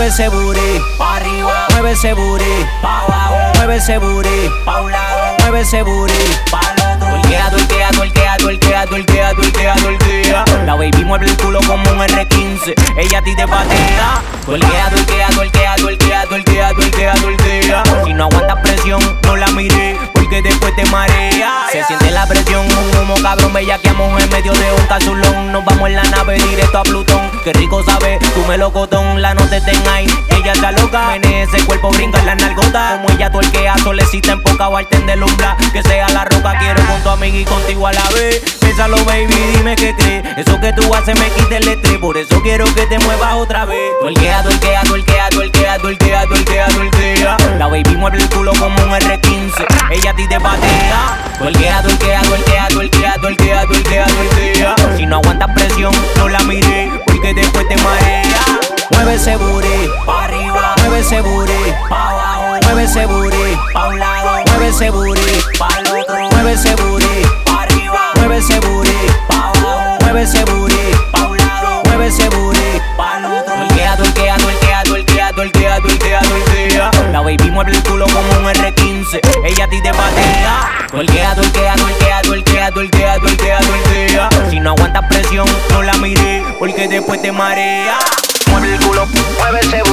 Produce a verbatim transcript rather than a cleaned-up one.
Mueve ese booty, pa' arriba, mueve ese booty, pa' abajo, mueve ese booty, pa' un lado, mueve ese booty, pa' el otro. Tuerquea, tuerquea, tuerquea, tuerquea, tuerquea, tuerquea, tuerquea. La baby mueve el culo como un erre quince, ella a ti te patea. Tuerquea, tuerquea, tuerquea, tuerquea, tuerquea, tuerquea, tuerquea. Si no aguantas presión, no la mires, porque después te marea. Se siente la presión, un humo cabrón, bellaqueamos en medio de un casulón. Nos vamos en la nave directo a Plutón. Qué rico sabe, tu melocotón, la no te ten ahí, ella está loca. Menea ese cuerpo, brinca en la nalgota. Como ella tuerquea, solecita en poca barten de lumbra. Que sea la roca, quiero con tu amiga y contigo a la vez. Pésalo baby, dime qué crees. Eso que tú haces me quita el estrés, por eso quiero que te muevas otra vez. Tuerquea, tuerquea, tuerquea, tuerquea, tuerquea, tuerquea, tuerquea. La baby mueve el culo como un erre quince, ella a ti te patea. Tuerquea, tuerquea, tuerquea, tuerquea, tuerquea, tuerquea, tuerquea. Si no aguantas presión, no la mires, porque después te marea. mueve ese booty, pa' arriba, mueve ese booty, pa' abajo, mueve ese booty, pa' un lado, mueve ese booty, pa' el otro, mueve ese booty, pa' arriba, mueve ese booty, pa' abajo, mueve ese booty, pa' un lado, mueve ese booty, pa' el otro. Tuerquea, tuerquea, tuerquea, tuerquea, tuerquea, tuerquea, tuerquea. La baby mueve el culo como un erre quince, ella a ti te patea. Tuerquea, tuerquea, tuerquea, tuerquea, tuerquea, tuerquea, tuerquea. Si no aguantas presión, no la mires, porque después te marea. Mueve el culo, mueve ese